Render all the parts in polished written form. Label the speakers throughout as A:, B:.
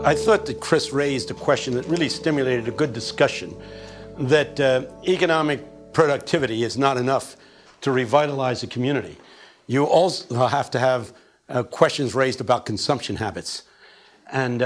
A: I thought that Chris raised a question that really stimulated a good discussion, that economic productivity is not enough to revitalize a community. You also have to have questions raised about consumption habits. And,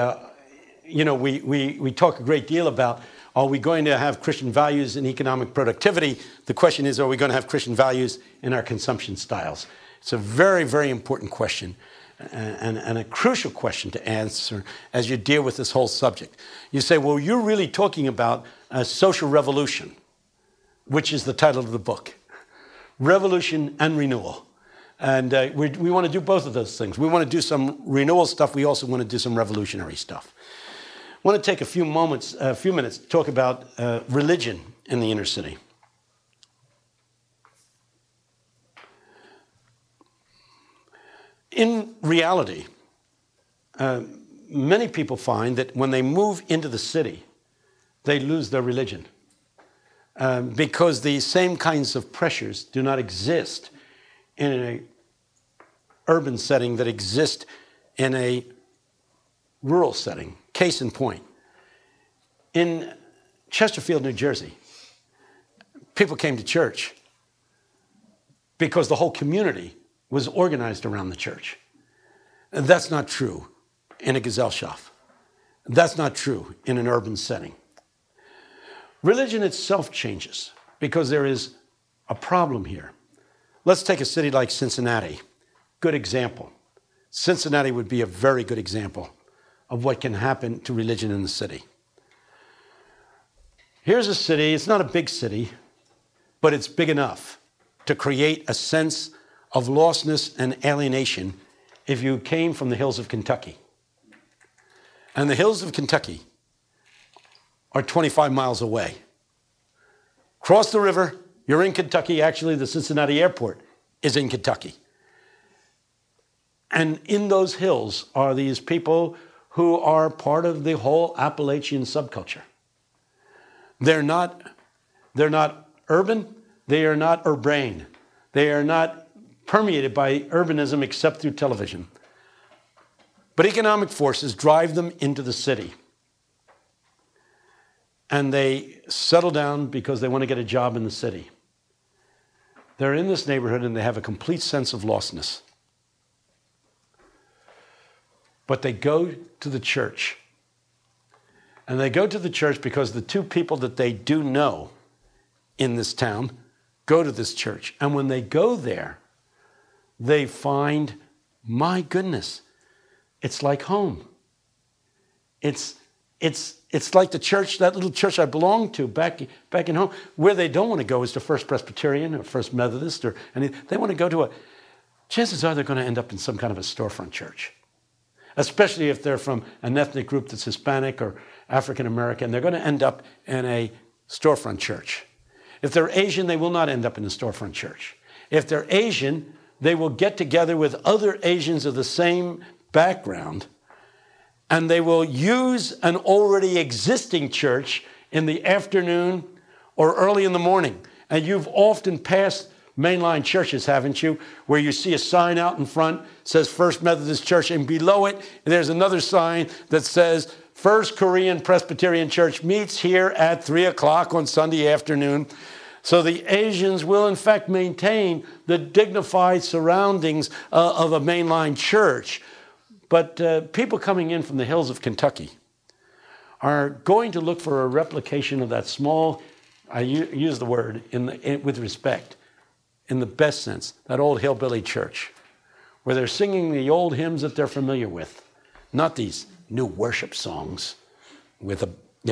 A: we talk a great deal about, are we going to have Christian values in economic productivity? The question is, are we going to have Christian values in our consumption styles? It's a very, very important question and a crucial question to answer as you deal with this whole subject. You say, well, you're really talking about a social revolution, which is the title of the book. Revolution and renewal. And we want to do both of those things. We want to do some renewal stuff. We also want to do some revolutionary stuff. I want to take a few minutes to talk about religion in the inner city. In reality, many people find that when they move into the city, they lose their religion because the same kinds of pressures do not exist in an urban setting that exist in a rural setting. Case in point, in Chesterfield, New Jersey, people came to church because the whole community was organized around the church. And that's not true in a Gesellschaft. That's not true in an urban setting. Religion itself changes because there is a problem here. Let's take a city like Cincinnati. Good example. Cincinnati would be a very good example of what can happen to religion in the city. Here's a city, it's not a big city, but it's big enough to create a sense of lostness and alienation if you came from the hills of Kentucky. And the hills of Kentucky are 25 miles away. Cross the river, you're in Kentucky. Actually, the Cincinnati airport is in Kentucky. And in those hills are these people who are part of the whole Appalachian subculture. They're not urban, they are not urbane. They are not permeated by urbanism except through television. But economic forces drive them into the city. And they settle down because they want to get a job in the city. They're in this neighborhood and they have a complete sense of lostness. But they go to the church. And they go to the church because the two people that they do know in this town go to this church. And when they go there, they find, my goodness, it's like home. It's like the church, that little church I belonged to back in home. Where they don't want to go is to First Presbyterian or First Methodist or anything. They want to go to chances are they're going to end up in some kind of a storefront church. Especially if they're from an ethnic group that's Hispanic or African American, they're going to end up in a storefront church. If they're Asian, they will not end up in a storefront church. If they're Asian, they will get together with other Asians of the same background, and they will use an already existing church in the afternoon or early in the morning. And you've often passed mainline churches, haven't you, where you see a sign out in front says First Methodist Church, and below it there's another sign that says First Korean Presbyterian Church meets here at 3 o'clock on Sunday afternoon. So the Asians will, in fact, maintain the dignified surroundings of a mainline church. But people coming in from the hills of Kentucky are going to look for a replication of that small, I use the word with respect, in the best sense, that old hillbilly church, where they're singing the old hymns that they're familiar with, not these new worship songs with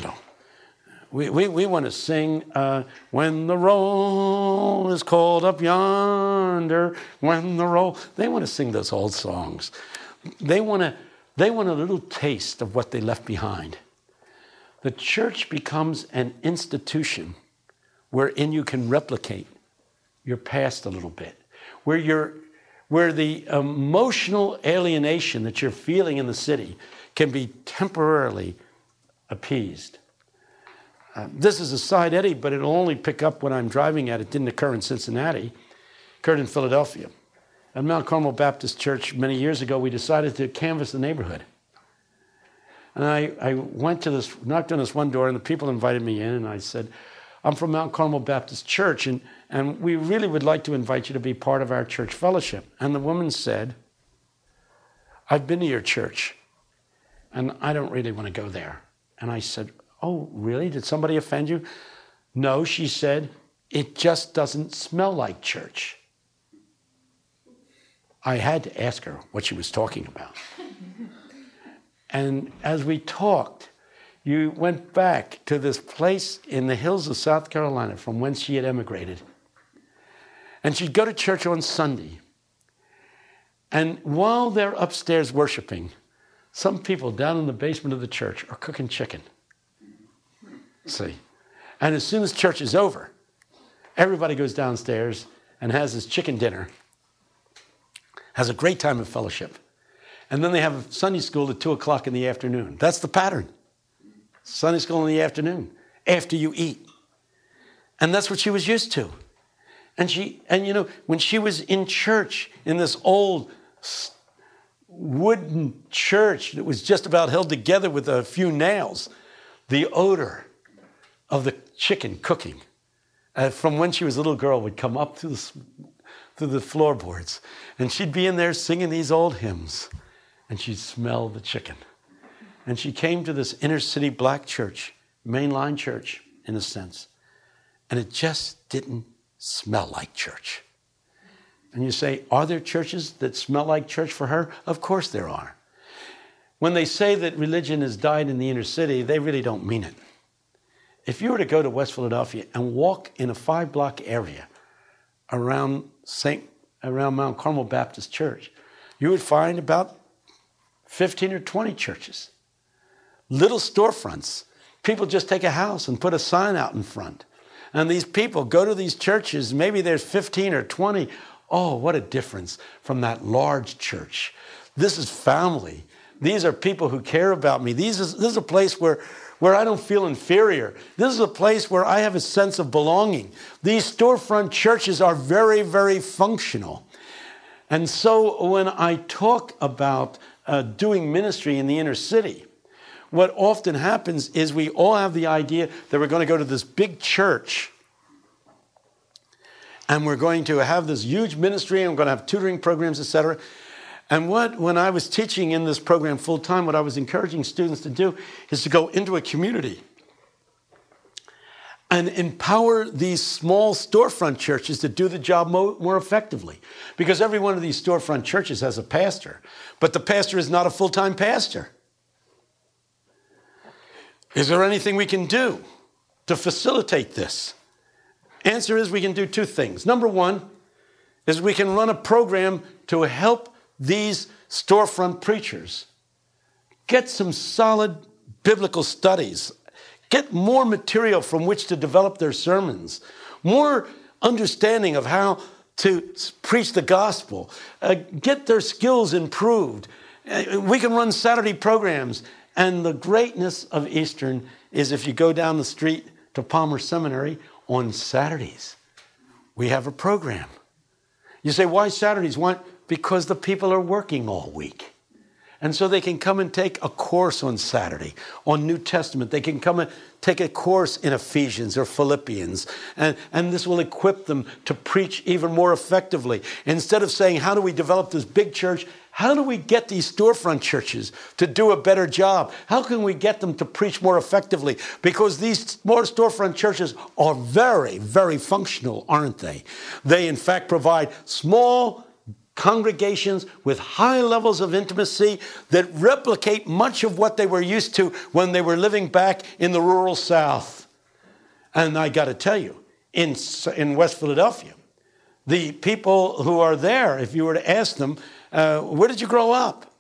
A: We want to sing, when the roll is called up yonder, when the roll. They want to sing those old songs. They want a little taste of what they left behind. The church becomes an institution wherein you can replicate your past a little bit, where the emotional alienation that you're feeling in the city can be temporarily appeased. This is a side eddy, but it'll only pick up when I'm driving at it. It didn't occur in Cincinnati. It occurred in Philadelphia. At Mount Carmel Baptist Church many years ago, we decided to canvass the neighborhood. And I went to this, knocked on this one door, and the people invited me in, and I said, I'm from Mount Carmel Baptist Church, and we really would like to invite you to be part of our church fellowship. And the woman said, I've been to your church, and I don't really want to go there. And I said, oh, really? Did somebody offend you? No, she said, it just doesn't smell like church. I had to ask her what she was talking about. And as we talked, you went back to this place in the hills of South Carolina from whence she had emigrated. And she'd go to church on Sunday. And while they're upstairs worshiping, some people down in the basement of the church are cooking chicken. See? And as soon as church is over, everybody goes downstairs and has this chicken dinner, has a great time of fellowship. And then they have Sunday school at 2 o'clock in the afternoon. That's the pattern. Sunday school in the afternoon, after you eat. And that's what she was used to. And you know, when she was in church, in this old wooden church that was just about held together with a few nails, the odor of the chicken cooking from when she was a little girl would come up through the floorboards. And she'd be in there singing these old hymns. And she'd smell the chicken. And she came to this inner city black church, mainline church, in a sense. And it just didn't smell like church. And you say, are there churches that smell like church for her? Of course there are. When they say that religion has died in the inner city, they really don't mean it. If you were to go to West Philadelphia and walk in a 5-block area around Mount Carmel Baptist Church, you would find about 15 or 20 churches. Little storefronts. People just take a house and put a sign out in front. And these people go to these churches. Maybe there's 15 or 20. Oh, what a difference from that large church. This is family. These are people who care about me. This is a place where I don't feel inferior. This is a place where I have a sense of belonging. These storefront churches are very, very functional. And so when I talk about doing ministry in the inner city, what often happens is we all have the idea that we're going to go to this big church and we're going to have this huge ministry and we're going to have tutoring programs, etc. And when I was teaching in this program full time, what I was encouraging students to do is to go into a community and empower these small storefront churches to do the job more effectively. Because every one of these storefront churches has a pastor, but the pastor is not a full-time pastor. Is there anything we can do to facilitate this? Answer is we can do 2 things. Number 1 is we can run a program to help these storefront preachers get some solid biblical studies, get more material from which to develop their sermons, more understanding of how to preach the gospel, get their skills improved. We can run Saturday programs. And the greatness of Eastern is if you go down the street to Palmer Seminary on Saturdays, we have a program. You say, why Saturdays? Why? Because the people are working all week. And so they can come and take a course on Saturday on New Testament. They can come and take a course in Ephesians or Philippians. And this will equip them to preach even more effectively. Instead of saying, how do we develop this big church? How do we get these storefront churches to do a better job? How can we get them to preach more effectively? Because these more storefront churches are very, very functional, aren't they? They, in fact, provide small congregations with high levels of intimacy that replicate much of what they were used to when they were living back in the rural South. And I got to tell you, in West Philadelphia, the people who are there, if you were to ask them, where did you grow up?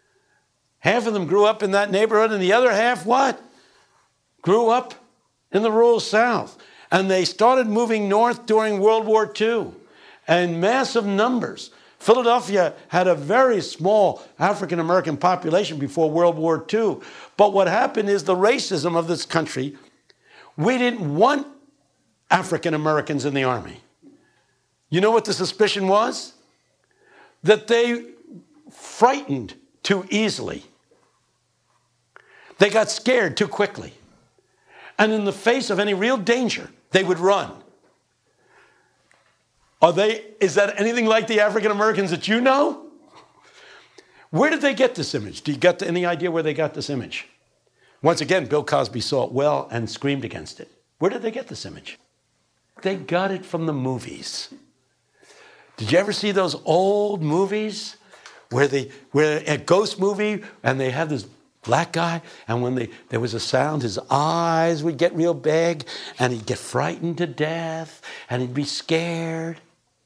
A: Half of them grew up in that neighborhood, and the other half, what? Grew up in the rural South. And they started moving north during World War II, and massive numbers. Philadelphia had a very small African-American population before World War II. But what happened is the racism of this country, we didn't want African-Americans in the army. You know what the suspicion was? That they frightened too easily. They got scared too quickly. And in the face of any real danger, they would run. Is that anything like the African Americans that you know? Where did they get this image? Do you get any idea where they got this image? Once again, Bill Cosby saw it well and screamed against it. Where did they get this image? They got it from the movies. Did you ever see those old movies where a ghost movie and they have this black guy, and when there was a sound, his eyes would get real big and he'd get frightened to death and he'd be scared?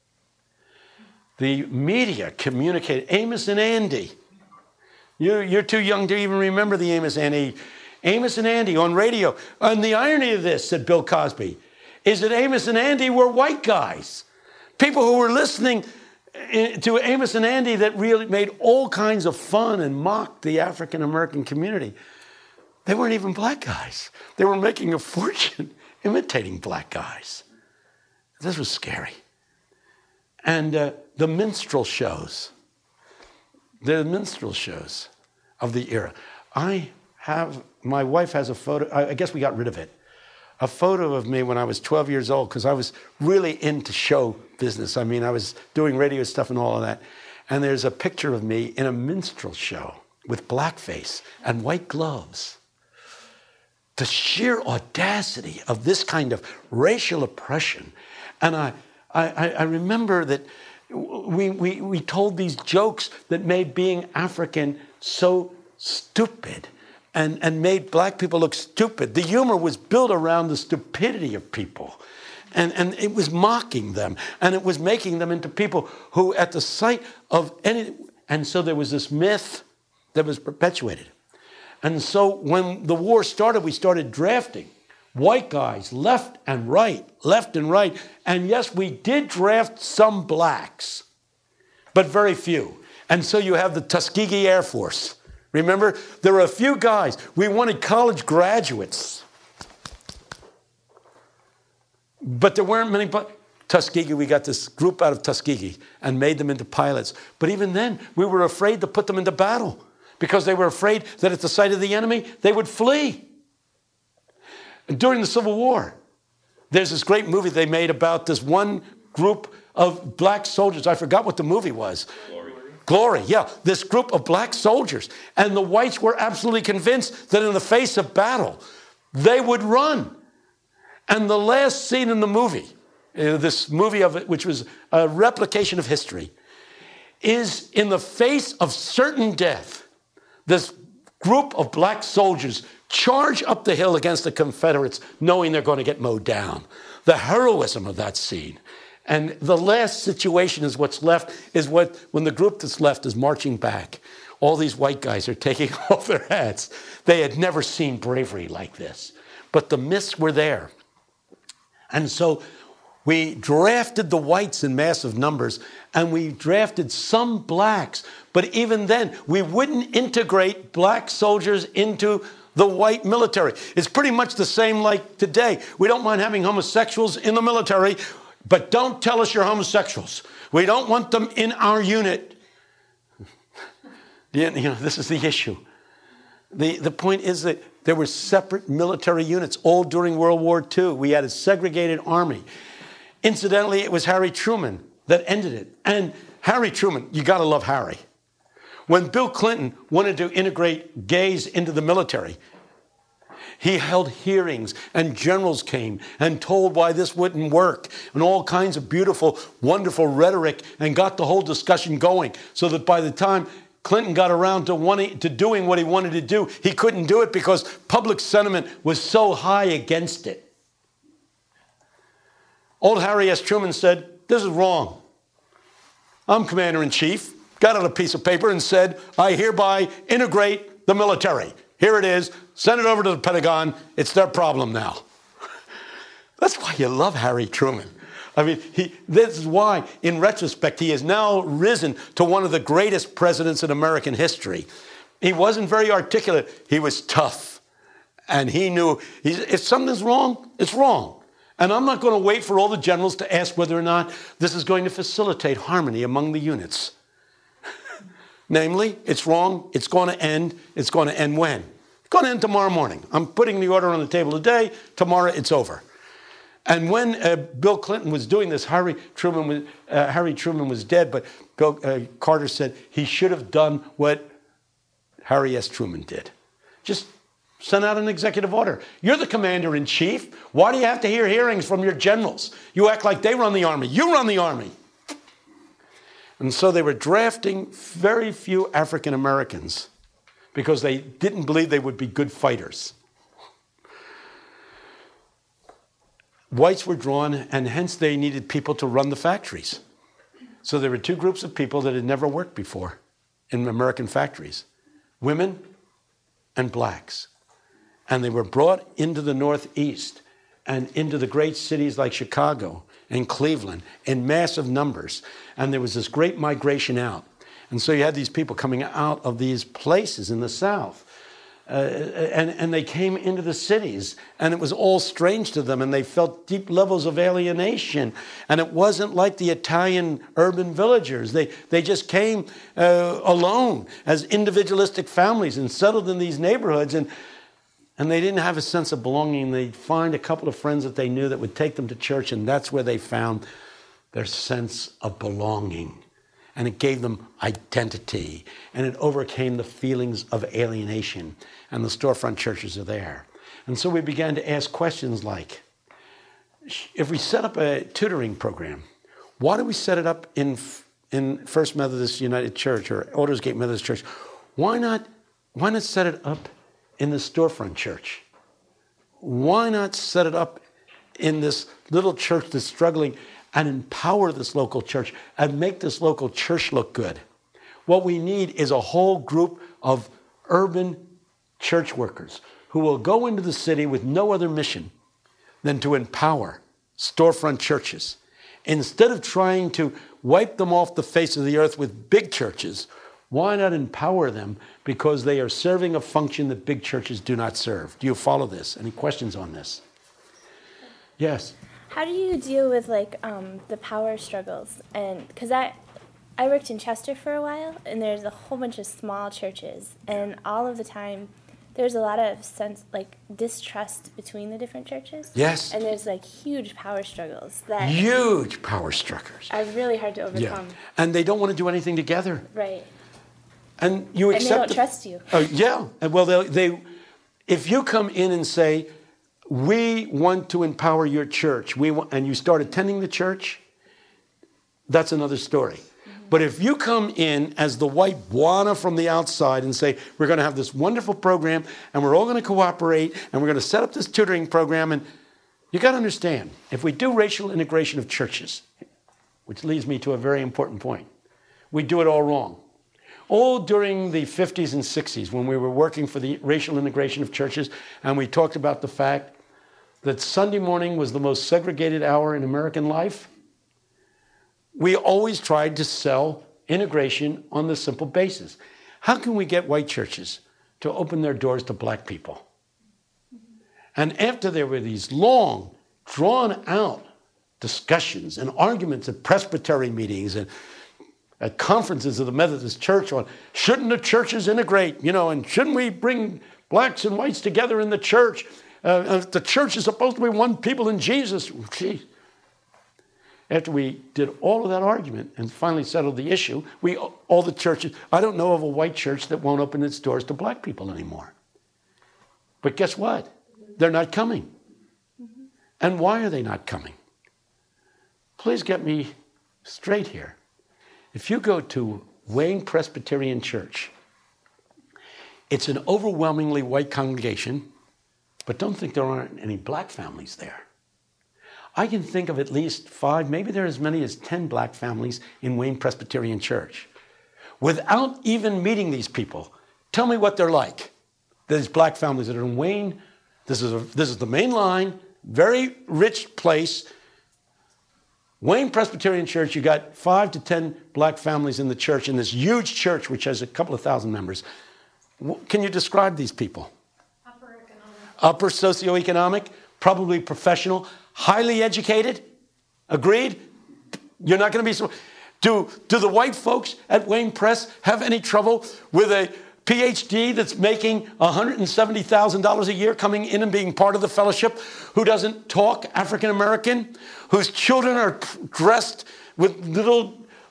A: The media communicated. Amos and Andy. You're too young to even remember the Amos and Andy on radio. And the irony of this, said Bill Cosby, is that Amos and Andy were white guys. People who were listening to Amos and Andy that really made all kinds of fun and mocked the African American community. They weren't even black guys. They were making a fortune imitating black guys. This was scary. And the minstrel shows. The minstrel shows of the era. My wife has a photo, I guess we got rid of it. A photo of me when I was 12 years old, because I was really into show business. I mean, I was doing radio stuff and all of that. And there's a picture of me in a minstrel show with blackface and white gloves. The sheer audacity of this kind of racial oppression. And I remember that we told these jokes that made being African so stupid. And made black people look stupid. The humor was built around the stupidity of people. And it was mocking them. And it was making them into people who, at the sight of any... And so there was this myth that was perpetuated. And so when the war started, we started drafting white guys left and right. And yes, we did draft some blacks, but very few. And so you have the Tuskegee Air Force. Remember, there were a few guys. We wanted college graduates. But there weren't many. Tuskegee, we got this group out of Tuskegee and made them into pilots. But even then, we were afraid to put them into battle because they were afraid that at the sight of the enemy, they would flee. And during the Civil War, there's this great movie they made about this one group of black soldiers. I forgot what the movie was. Glory, yeah, this group of black soldiers. And the whites were absolutely convinced that in the face of battle, they would run. And the last scene in the movie, this movie of it, which was a replication of history, is in the face of certain death, this group of black soldiers charge up the hill against the Confederates, knowing they're going to get mowed down. The heroism of that scene. And the last situation is what's left, is when the group that's left is marching back. All these white guys are taking off their hats. They had never seen bravery like this. But the myths were there. And so we drafted the whites in massive numbers, and we drafted some blacks. But even then, we wouldn't integrate black soldiers into the white military. It's pretty much the same like today. We don't mind having homosexuals in the military, but don't tell us you're homosexuals. We don't want them in our unit. This is the issue. The point is that there were separate military units all during World War II. We had a segregated army. Incidentally, it was Harry Truman that ended it. And Harry Truman, you got to love Harry. When Bill Clinton wanted to integrate gays into the military, he held hearings, and generals came and told why this wouldn't work, and all kinds of beautiful, wonderful rhetoric, and got the whole discussion going, so that by the time Clinton got around to doing what he wanted to do, he couldn't do it because public sentiment was so high against it. Old Harry S. Truman said, "This is wrong. I'm commander-in-chief," got out a piece of paper and said, "I hereby integrate the military. Here it is. Send it over to the Pentagon. It's their problem now." That's why you love Harry Truman. I mean, this is why, in retrospect, he has now risen to one of the greatest presidents in American history. He wasn't very articulate. He was tough. And he knew, if something's wrong, it's wrong. And I'm not going to wait for all the generals to ask whether or not this is going to facilitate harmony among the units. Namely, it's wrong, it's going to end when? Going in tomorrow morning. I'm putting the order on the table today. Tomorrow it's over. And when Bill Clinton was doing this, Harry Truman was dead, but Carter said he should have done what Harry S. Truman did. Just send out an executive order. You're the commander-in-chief. Why do you have to hear hearings from your generals? You act like they run the army. You run the army. And so they were drafting very few African Americans because they didn't believe they would be good fighters. Whites were drawn, and hence they needed people to run the factories. So there were two groups of people that had never worked before in American factories: women and blacks. And they were brought into the Northeast and into the great cities like Chicago and Cleveland in massive numbers. And there was this great migration out. And so you had these people coming out of these places in the South. And they came into the cities, and it was all strange to them, and they felt deep levels of alienation. And it wasn't like the Italian urban villagers. They just came alone as individualistic families and settled in these neighborhoods, and they didn't have a sense of belonging. They'd find a couple of friends that they knew that would take them to church, and that's where they found their sense of belonging. And it gave them identity, and it overcame the feelings of alienation. And the storefront churches are there. And so we began to ask questions like, if we set up a tutoring program, why do we set it up in First Methodist United Church or Aldersgate Methodist Church? Why not set it up in the storefront church? Why not set it up in this little church that's struggling and empower this local church and make this local church look good? What we need is a whole group of urban church workers who will go into the city with no other mission than to empower storefront churches. Instead of trying to wipe them off the face of the earth with big churches, why not empower them because they are serving a function that big churches do not serve? Do you follow this? Any questions on this? Yes.
B: How do you deal with the power struggles? And because I worked in Chester for a while, and there's a whole bunch of small churches, and all of the time there's a lot of distrust between the different churches.
A: Yes.
B: And there's huge power struggles
A: huge power struggles
B: are really hard to overcome.
A: Yeah. And they don't want to do anything together.
B: Right.
A: And you accept.
B: And they don't trust you.
A: Yeah. Well, they if you come in and say, we want to empower your church, and you start attending the church, that's another story. But if you come in as the white Bwana from the outside and say, we're going to have this wonderful program, and we're all going to cooperate, and we're going to set up this tutoring program, and you got to understand, if we do racial integration of churches, which leads me to a very important point, we do it all wrong. All during the 50s and 60s, when we were working for the racial integration of churches, and we talked about the fact that Sunday morning was the most segregated hour in American life, we always tried to sell integration on the simple basis. How can we get white churches to open their doors to black people? And after there were these long, drawn-out discussions and arguments at presbytery meetings and at conferences of the Methodist Church on shouldn't the churches integrate, and shouldn't we bring blacks and whites together in the church? The church is supposed to be one people in Jesus. Gee. After we did all of that argument and finally settled the issue, all the churches, I don't know of a white church that won't open its doors to black people anymore. But guess what? They're not coming. And why are they not coming? Please get me straight here. If you go to Wayne Presbyterian Church, it's an overwhelmingly white congregation, but don't think there aren't any black families there. I can think of at least 5, maybe there are as many as 10 black families in Wayne Presbyterian Church. Without even meeting these people, tell me what they're like. These black families that are in Wayne, this is the main line, very rich place. Wayne Presbyterian Church, you got 5 to 10 black families in the church, in this huge church which has a couple of thousand members. Can you describe these people?
C: Upper economic.
A: Upper socioeconomic, probably professional, highly educated. Agreed? You're not going to be so. Do the white folks at Wayne Press have any trouble with a PhD that's making $170,000 a year coming in and being part of the fellowship, who doesn't talk African American, whose children are dressed with little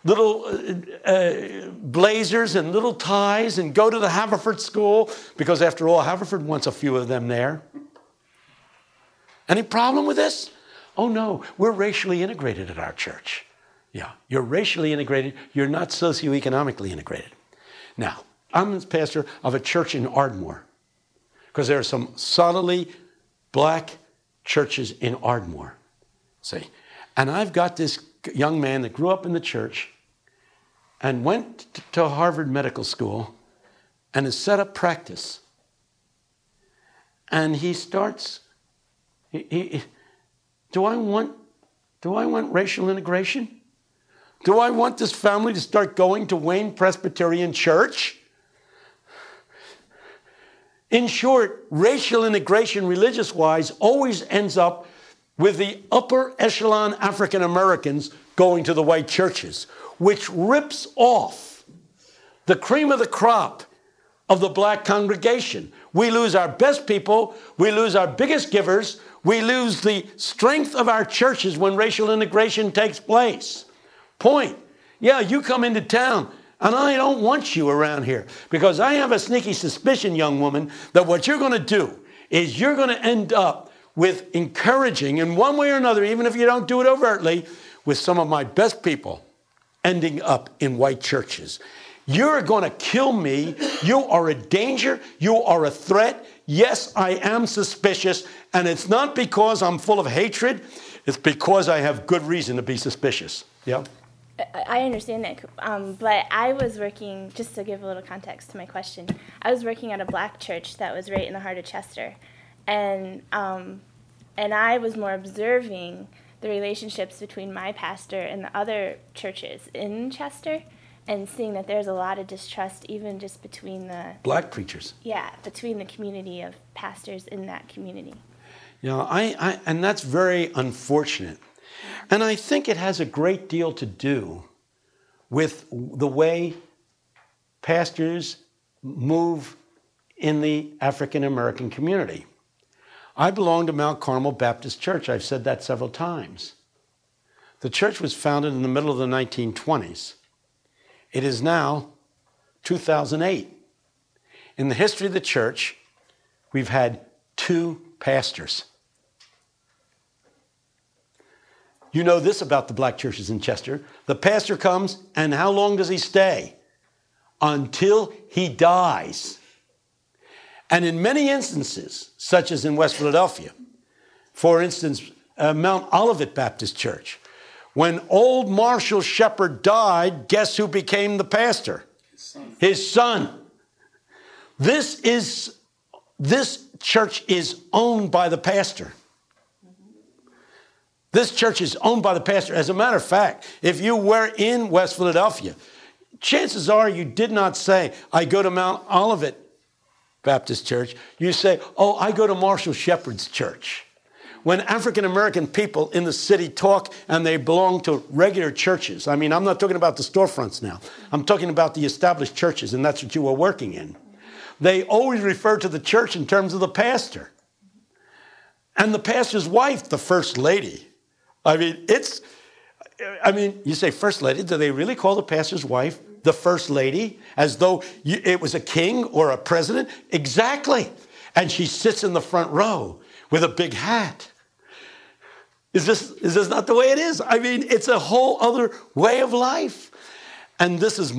A: blazers and little ties and go to the Haverford School, because after all, Haverford wants a few of them there. Any problem with this? Oh no, we're racially integrated at our church. Yeah, you're racially integrated, you're not socioeconomically integrated. Now, I'm the pastor of a church in Ardmore, because there are some solidly black churches in Ardmore, see? And I've got this young man that grew up in the church and went to Harvard Medical School and has set up practice. And he starts, do I want racial integration? Do I want this family to start going to Wayne Presbyterian Church? In short, racial integration, religious-wise, always ends up with the upper echelon African Americans going to the white churches, which rips off the cream of the crop of the black congregation. We lose our best people, we lose our biggest givers, we lose the strength of our churches when racial integration takes place. Point. Yeah, you come into town, and I don't want you around here, because I have a sneaky suspicion, young woman, that what you're going to do is you're going to end up with encouraging, in one way or another, even if you don't do it overtly, with some of my best people ending up in white churches. You're going to kill me. You are a danger. You are a threat. Yes, I am suspicious, and it's not because I'm full of hatred. It's because I have good reason to be suspicious. Yeah?
B: I understand that, but I was working, just to give a little context to my question, I was working at a black church that was right in the heart of Chester, and I was more observing the relationships between my pastor and the other churches in Chester, and seeing that there's a lot of distrust even just between the...
A: Black preachers.
B: Yeah, between the community of pastors in that community.
A: Yeah, and that's very unfortunate. And I think it has a great deal to do with the way pastors move in the African American community. I belong to Mount Carmel Baptist Church. I've said that several times. The church was founded in the middle of the 1920s. It is now 2008. In the history of the church, we've had 2 pastors. You know this about the black churches in Chester. The pastor comes, and how long does he stay? Until he dies. And in many instances, such as in West Philadelphia, for instance, Mount Olivet Baptist Church, when old Marshall Shepard died, guess who became the pastor? His son. This church is owned by the pastor. This church is owned by the pastor. As a matter of fact, if you were in West Philadelphia, chances are you did not say, I go to Mount Olivet Baptist Church. You say, oh, I go to Marshall Shepard's church. When African American people in the city talk and they belong to regular churches, I mean, I'm not talking about the storefronts now. I'm talking about the established churches, and that's what you were working in. They always refer to the church in terms of the pastor. And the pastor's wife, the first lady. I mean, you say first lady, do they really call the pastor's wife the first lady as though it was a king or a president? Exactly. And she sits in the front row with a big hat. Is this not the way it is? I mean, it's a whole other way of life. And this is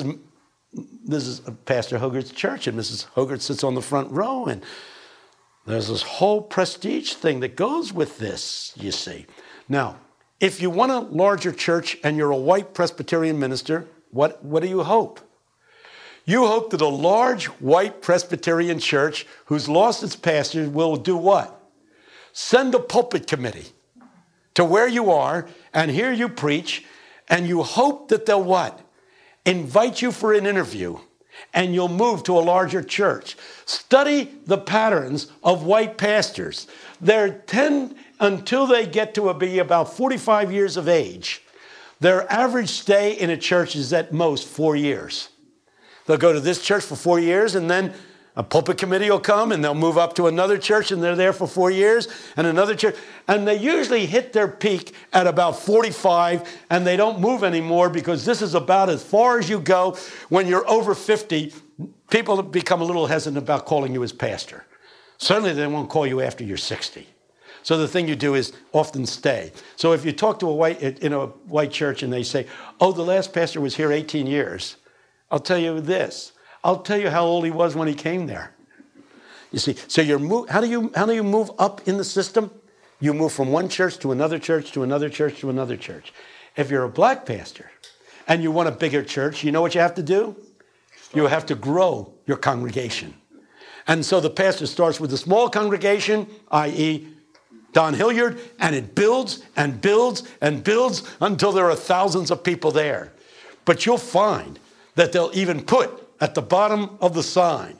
A: Pastor Hogarth's church, and Mrs. Hogarth sits on the front row, and there's this whole prestige thing that goes with this, you see. Now, if you want a larger church and you're a white Presbyterian minister, what do you hope? You hope that a large white Presbyterian church who's lost its pastor will do what? Send a pulpit committee to where you are and hear you preach, and you hope that they'll what? Invite you for an interview, and you'll move to a larger church. Study the patterns of white pastors. Until they get to be about 45 years of age, their average stay in a church is at most 4 years. They'll go to this church for 4 years, and then a pulpit committee will come, and they'll move up to another church, and they're there for 4 years, and another church. And they usually hit their peak at about 45, and they don't move anymore because this is about as far as you go. When you're over 50, people become a little hesitant about calling you as pastor. Certainly they won't call you after you're 60. So the thing you do is often stay. So if you talk to in a white church and they say, oh, the last pastor was here 18 years, I'll tell you this. I'll tell you how old he was when he came there. You see, so how do you move up in the system? You move from one church to another church to another church to another church. If you're a black pastor and you want a bigger church, you know what you have to do? You have to grow your congregation. And so the pastor starts with a small congregation, i.e., Don Hilliard, and it builds and builds and builds until there are thousands of people there. But you'll find that they'll even put at the bottom of the sign,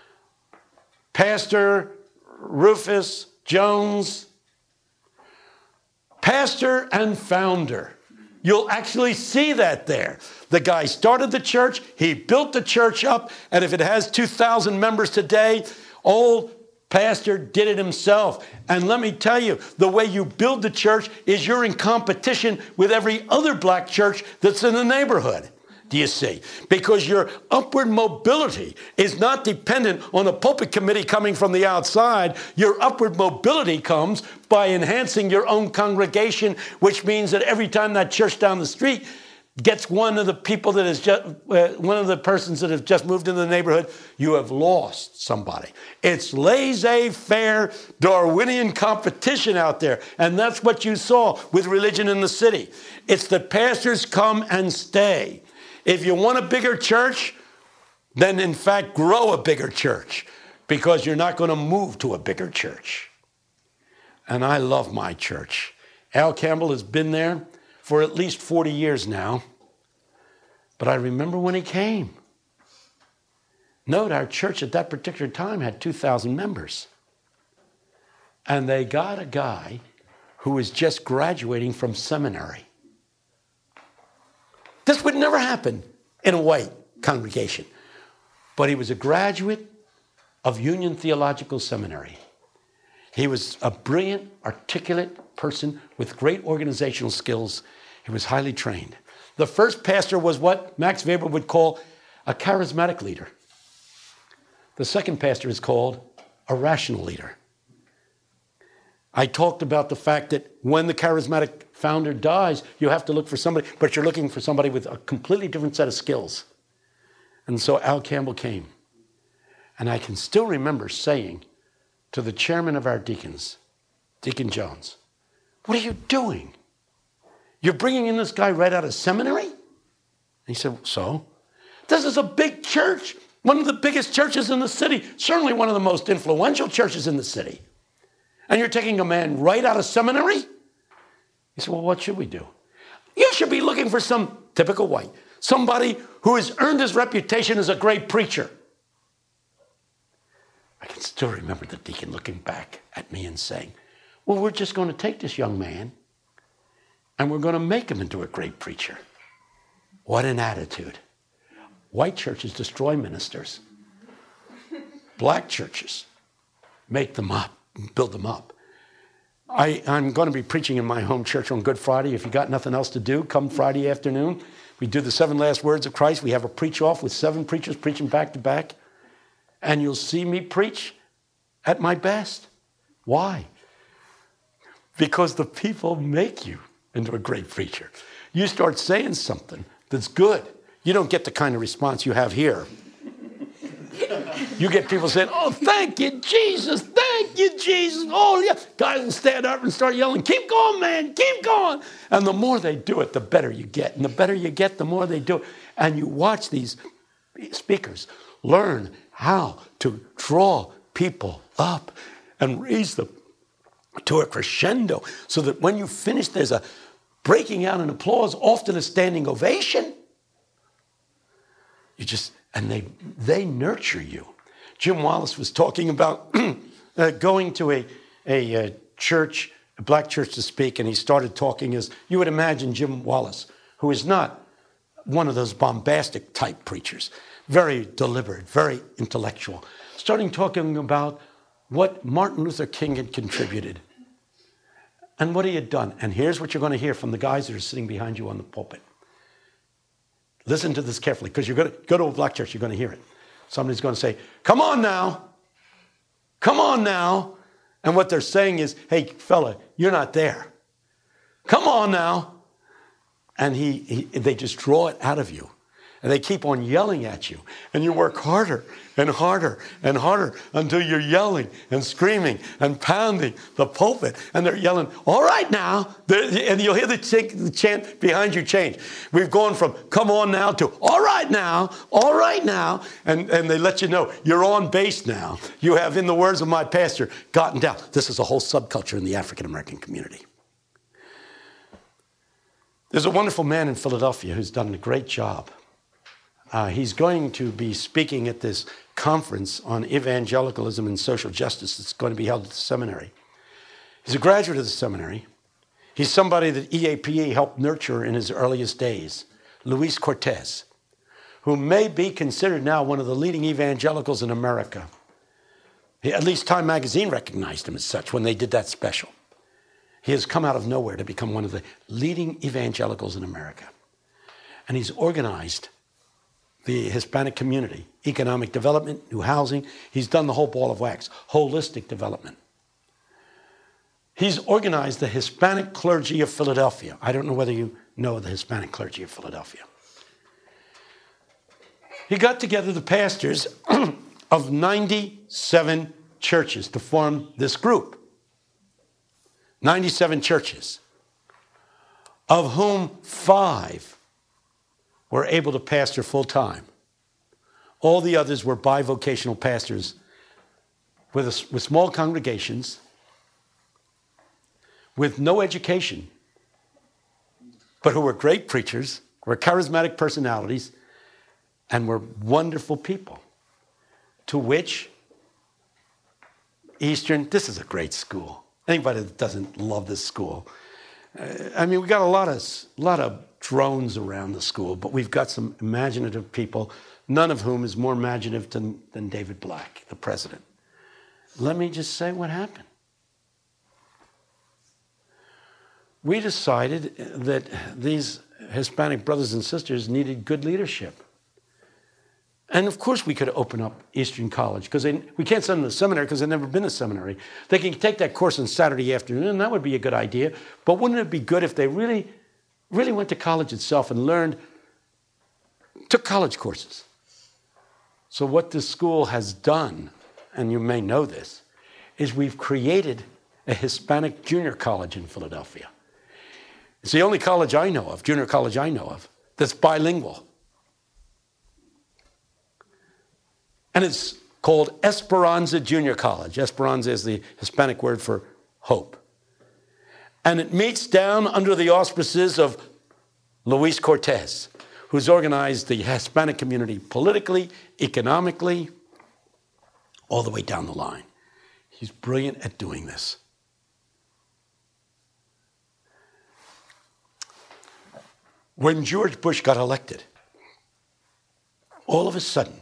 A: Pastor Rufus Jones, pastor and founder. You'll actually see that there. The guy started the church, he built the church up, and if it has 2,000 members today, old pastor did it himself. And let me tell you, the way you build the church is you're in competition with every other black church that's in the neighborhood. Do you see? Because your upward mobility is not dependent on a pulpit committee coming from the outside. Your upward mobility comes by enhancing your own congregation, which means that every time that church down the street gets one of the people that is just one of the persons that have just moved into the neighborhood, you have lost somebody. It's laissez-faire Darwinian competition out there, and that's what you saw with religion in the city. It's that pastors come and stay. If you want a bigger church, then in fact grow a bigger church, because you're not going to move to a bigger church. And I love my church. Al Campbell has been there for at least 40 years now. But I remember when he came. Note, our church at that particular time had 2,000 members. And they got a guy who was just graduating from seminary. This would never happen in a white congregation. But he was a graduate of Union Theological Seminary. He was a brilliant, articulate person with great organizational skills. He was highly trained. The first pastor was what Max Weber would call a charismatic leader. The second pastor is called a rational leader. I talked about the fact that when the charismatic founder dies, you have to look for somebody, but you're looking for somebody with a completely different set of skills. And so Al Campbell came. And I can still remember saying to the chairman of our deacons, Deacon Jones, what are you doing? You're bringing in this guy right out of seminary? And he said, so? This is a big church, one of the biggest churches in the city, certainly one of the most influential churches in the city. And you're taking a man right out of seminary? He said, well, what should we do? You should be looking for some typical white, somebody who has earned his reputation as a great preacher. I can still remember the deacon looking back at me and saying, well, we're just going to take this young man and we're going to make him into a great preacher. What an attitude. White churches destroy ministers. Black churches make them up, build them up. I'm going to be preaching in my home church on Good Friday. If you got nothing else to do, come Friday afternoon. We do the 7 last words of Christ. We have a preach-off with 7 preachers preaching back to back. And you'll see me preach at my best. Why? Because the people make you into a great preacher. You start saying something that's good. You don't get the kind of response you have here. You get people saying, oh, thank you, Jesus. Thank you, Jesus. Oh, yeah. Guys will stand up and start yelling, keep going, man. Keep going. And the more they do it, the better you get. And the better you get, the more they do it. And you watch these speakers learn how to draw people up and raise them to a crescendo so that when you finish, there's a breaking out in applause, often a standing ovation. And they nurture you. Jim Wallace was talking about going to a church, a black church to speak, and he started talking as you would imagine Jim Wallace, who is not one of those bombastic type preachers. very deliberate, very intellectual, starting talking about what Martin Luther King had contributed and what he had done. And here's what you're going to hear from the guys that are sitting behind you on the pulpit. Listen to this carefully, because you're going to go to a black church, you're going to hear it. Somebody's going to say, come on now. Come on now. And what they're saying is, hey, fella, you're not there. Come on now. And they just draw it out of you. And they keep on yelling at you. And you work harder and harder and harder until you're yelling and screaming and pounding the pulpit. And they're yelling, all right now. And you'll hear the chant behind you change. We've gone from come on now to all right now, all right now. And they let you know you're on base now. You have, in the words of my pastor, gotten down. This is a whole subculture in the African-American community. There's a wonderful man in Philadelphia who's done a great job. He's going to be speaking at this conference on evangelicalism and social justice that's going to be held at the seminary. He's a graduate of the seminary. He's somebody that EAPA helped nurture in his earliest days, Luis Cortez, who may be considered now one of the leading evangelicals in America. At least Time magazine recognized him as such when they did that special. He has come out of nowhere to become one of the leading evangelicals in America. And he's organized the Hispanic community, economic development, new housing. He's done the whole ball of wax, holistic development. He's organized the Hispanic clergy of Philadelphia. I don't know whether you know the Hispanic clergy of Philadelphia. He got together the pastors of 97 churches to form this group. 97 churches, of whom 5 were able to pastor full-time. All the others were bivocational pastors with small congregations, with no education, but who were great preachers, were charismatic personalities, and were wonderful people, to which Eastern, this is a great school. Anybody that doesn't love this school. We got a lot of drones around the school, but we've got some imaginative people, none of whom is more imaginative than David Black, the president. Let me just say what happened. We decided that these Hispanic brothers and sisters needed good leadership. And of course we could open up Eastern College, because we can't send them to seminary because they've never been to seminary. They can take that course on Saturday afternoon, and that would be a good idea. But wouldn't it be good if they really went to college itself and took college courses? So what this school has done, and you may know this, is we've created a Hispanic junior college in Philadelphia. It's the only college I know of, junior college I know of, that's bilingual. And it's called Esperanza Junior College. Esperanza is the Hispanic word for hope. And it meets down under the auspices of Luis Cortez, who's organized the Hispanic community politically, economically, all the way down the line. He's brilliant at doing this. When George Bush got elected, all of a sudden,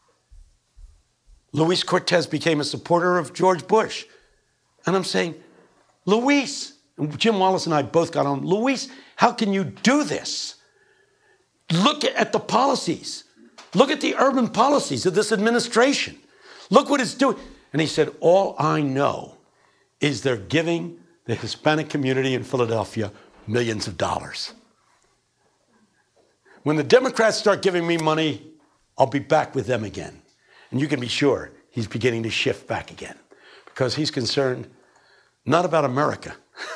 A: Luis Cortez became a supporter of George Bush. And I'm saying, Luis, and Jim Wallace and I both got on, Luis, how can you do this? Look at the policies. Look at the urban policies of this administration. Look what it's doing. And he said, all I know is they're giving the Hispanic community in Philadelphia millions of dollars. When the Democrats start giving me money, I'll be back with them again. And you can be sure he's beginning to shift back again, because he's concerned not about America.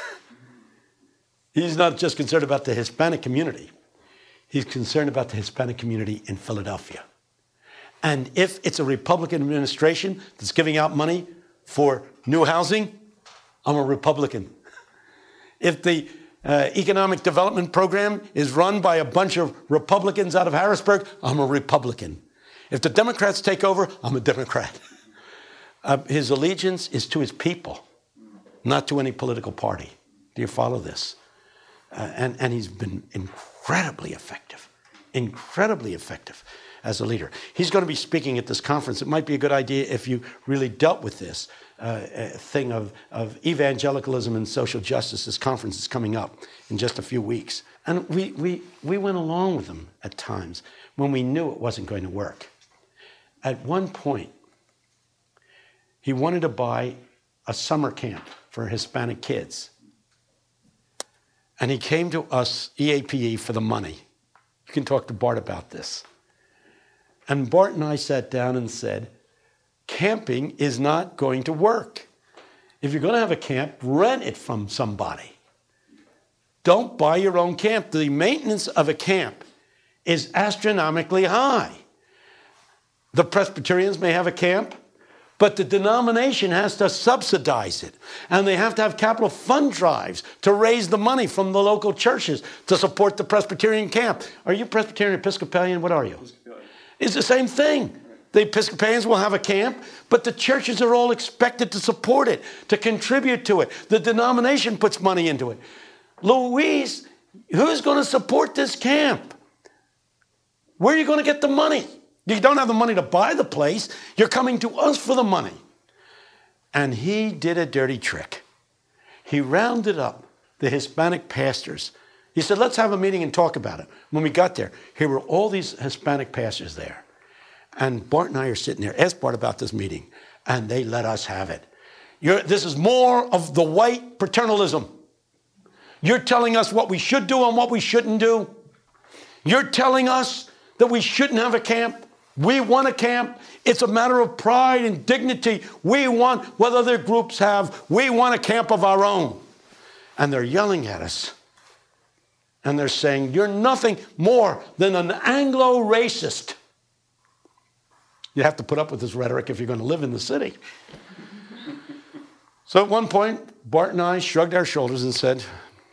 A: He's not just concerned about the Hispanic community. He's concerned about the Hispanic community in Philadelphia. And if it's a Republican administration that's giving out money for new housing, I'm a Republican. If the economic development program is run by a bunch of Republicans out of Harrisburg, I'm a Republican. If the Democrats take over, I'm a Democrat. His allegiance is to his people, not to any political party. Do you follow this? And he's been incredibly effective. as a leader. He's going to be speaking at this conference. It might be a good idea if you really dealt with this thing of evangelicalism and social justice. This conference is coming up in just a few weeks. And we went along with him at times when we knew it wasn't going to work. At one point, he wanted to buy a summer camp for Hispanic kids. And he came to us, EAPE, for the money. You can talk to Bart about this. And Bart and I sat down and said, camping is not going to work. If you're going to have a camp, rent it from somebody. Don't buy your own camp. The maintenance of a camp is astronomically high. The Presbyterians may have a camp, but the denomination has to subsidize it. And they have to have capital fund drives to raise the money from the local churches to support the Presbyterian camp. Are you Presbyterian, Episcopalian? What are you? Episcopalian. It's the same thing. The Episcopalians will have a camp, but the churches are all expected to support it, to contribute to it. The denomination puts money into it. Luis, who's going to support this camp? Where are you going to get the money? You don't have the money to buy the place. You're coming to us for the money. And he did a dirty trick. He rounded up the Hispanic pastors. He said, let's have a meeting and talk about it. When we got there, here were all these Hispanic pastors there. And Bart and I are sitting there. Ask Bart about this meeting. And they let us have it. This is more of the white paternalism. You're telling us what we should do and what we shouldn't do. You're telling us that we shouldn't have a camp. We want a camp. It's a matter of pride and dignity. We want what other groups have. We want a camp of our own. And they're yelling at us. And they're saying, you're nothing more than an Anglo-racist. You have to put up with this rhetoric if you're going to live in the city. So at one point, Bart and I shrugged our shoulders and said,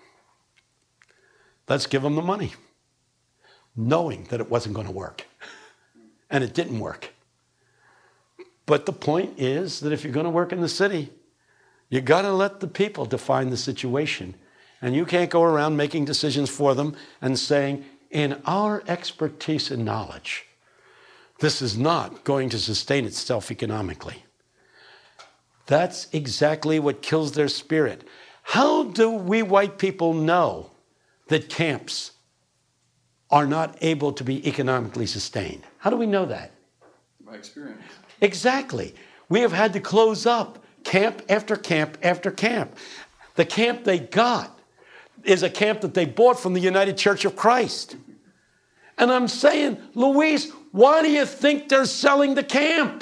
A: let's give them the money, knowing that it wasn't going to work. And it didn't work. But the point is that if you're going to work in the city, you got to let the people define the situation. And you can't go around making decisions for them and saying, in our expertise and knowledge, this is not going to sustain itself economically. That's exactly what kills their spirit. How do we white people know that camps are not able to be economically sustained? How do we know that?
C: By experience.
A: Exactly. We have had to close up camp after camp after camp. The camp they got is a camp that they bought from the United Church of Christ. And I'm saying, Luis, why do you think they're selling the camp?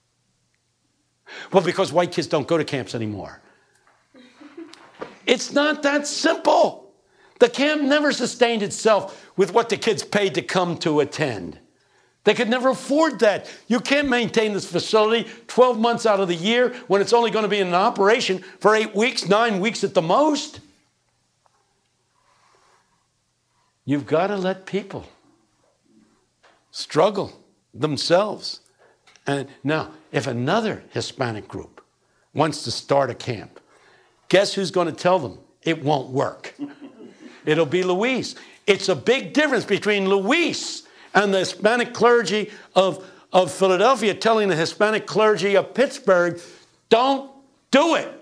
A: Well, because white kids don't go to camps anymore. It's not that simple. The camp never sustained itself with what the kids paid to come to attend. They could never afford that. You can't maintain this facility 12 months out of the year when it's only going to be in operation for 8 weeks, 9 weeks at the most. You've got to let people struggle themselves. And now, if another Hispanic group wants to start a camp, guess who's going to tell them it won't work? It'll be Luis. It's a big difference between Luis and the Hispanic clergy of Philadelphia telling the Hispanic clergy of Pittsburgh, don't do it.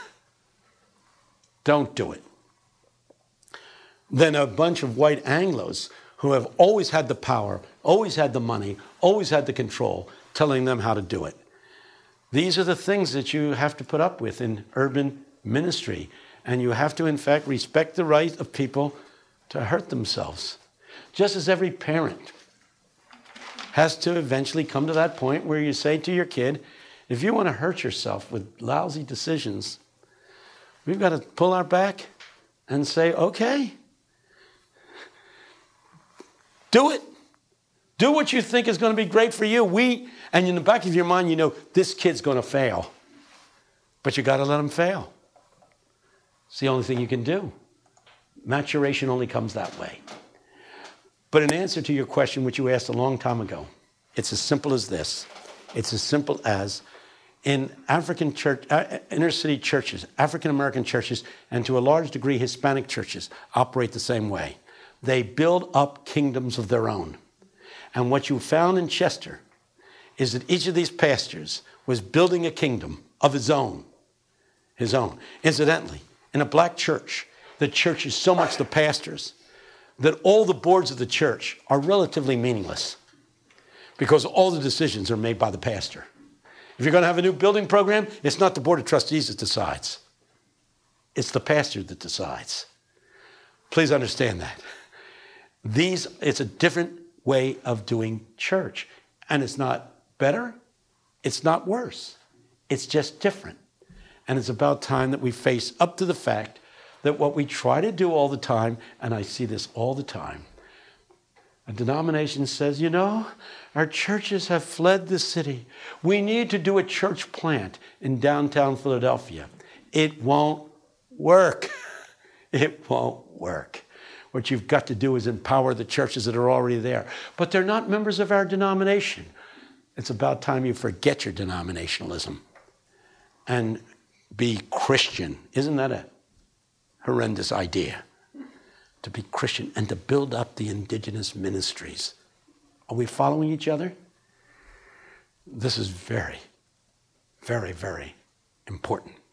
A: Don't do it. Then a bunch of white Anglos who have always had the power, always had the money, always had the control, telling them how to do it. These are the things that you have to put up with in urban ministry. And you have to, in fact, respect the right of people to hurt themselves. Just as every parent has to eventually come to that point where you say to your kid, if you want to hurt yourself with lousy decisions, we've got to pull our back and say, okay, do it. Do what you think is going to be great for you. And in the back of your mind, you know, this kid's going to fail. But you got to let him fail. It's the only thing you can do. Maturation only comes that way. But in answer to your question, which you asked a long time ago, it's as simple as this. It's as simple as in African church, inner city churches, African American churches, and to a large degree Hispanic churches operate the same way. They build up kingdoms of their own. And what you found in Chester is that each of these pastors was building a kingdom of his own. His own. Incidentally, in a black church, the church is so much the pastors that all the boards of the church are relatively meaningless because all the decisions are made by the pastor. If you're going to have a new building program, it's not the board of trustees that decides. It's the pastor that decides. Please understand that. It's a different way of doing church. And it's not better. It's not worse. It's just different. And it's about time that we face up to the fact that what we try to do all the time, and I see this all the time, a denomination says, our churches have fled the city. We need to do a church plant in downtown Philadelphia. It won't work. It won't work. What you've got to do is empower the churches that are already there. But they're not members of our denomination. It's about time you forget your denominationalism and be Christian. Isn't that a horrendous idea? To be Christian and to build up the indigenous ministries. Are we following each other? This is very, very, very important.